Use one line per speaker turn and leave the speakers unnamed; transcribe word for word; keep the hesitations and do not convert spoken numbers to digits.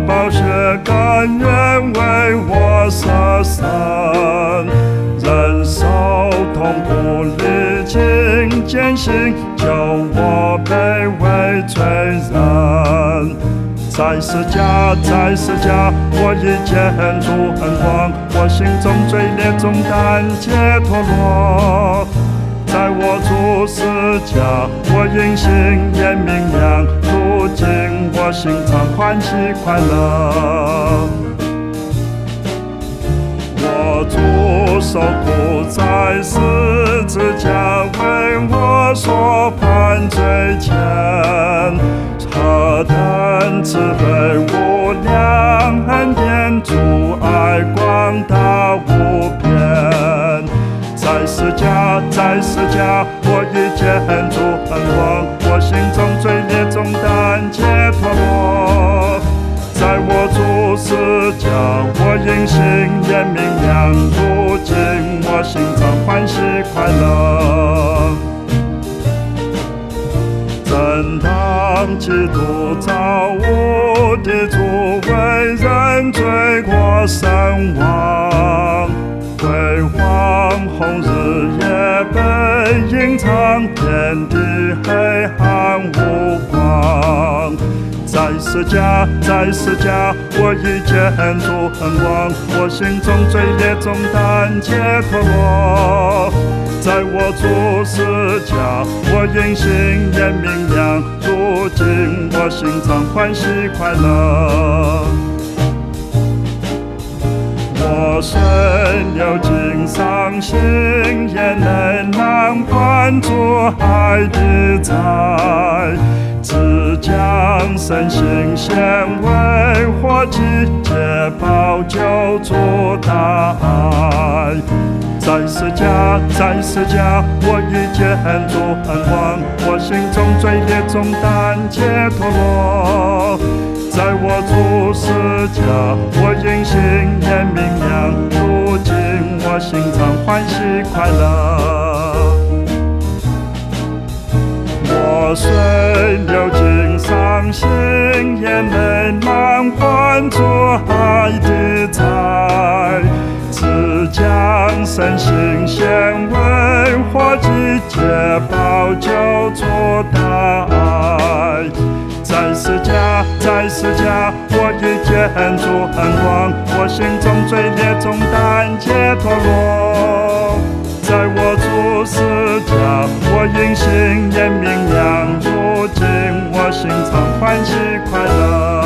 宝血甘愿为我舍身，忍受痛苦历经艰辛，救我卑微罪人。在十架，在十架，我已见主恩光，我心中罪孽重担皆脱落。在我主十架，我因信眼明亮，如今我心常欢喜快乐。我主受苦在十字架，为我所犯罪愆，何等慈悲无量恩典，主爱广大无边。在十架，在十架，我已见主恩光，我心中罪孽重担皆脱落。在我主十架，我因信眼明亮，如今我心常欢喜快乐。正当基督造物的主为人罪过身亡，辉煌红日夜被隐藏，天地黑暗无光。在十架，在十架，我已见主恩光，我心中罪孽重担皆脱落。在我主十架，我因信眼明亮，如今我心常欢喜快乐。我虽流尽伤心眼泪，难还主爱的债，只将身心献为活祭，皆报救主大爱。在十架，在十架，我已见主恩光，我心中罪孽重担皆脱落。在我主十架，我因信眼明亮，如今我心常欢喜快乐。我虽流尽伤心眼泪，难还主爱的债，只将身心献为活祭，皆报救主大爱。在十架，在十架，我已见主恩光，我心中罪孽重担皆脱落。在我主十架，我因信眼明亮，如今我心常欢喜快乐。